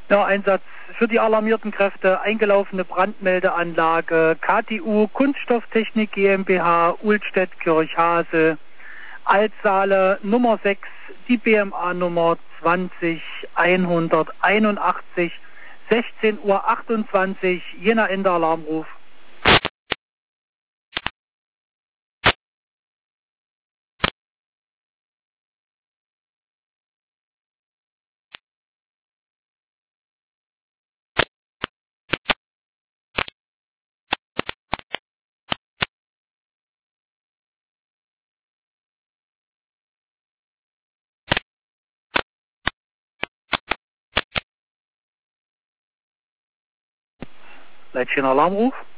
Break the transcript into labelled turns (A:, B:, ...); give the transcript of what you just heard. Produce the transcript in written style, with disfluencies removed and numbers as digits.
A: Ja, Einsatz für die alarmierten Kräfte, eingelaufene Brandmeldeanlage, KTU Kunststofftechnik GmbH, Uhlstedt-Kirchhase, Altsaale Nummer 6, die BMA-Nummer 20181, 16:28 Uhr, Jena Ende Alarmruf. Leitchen Alarmruf.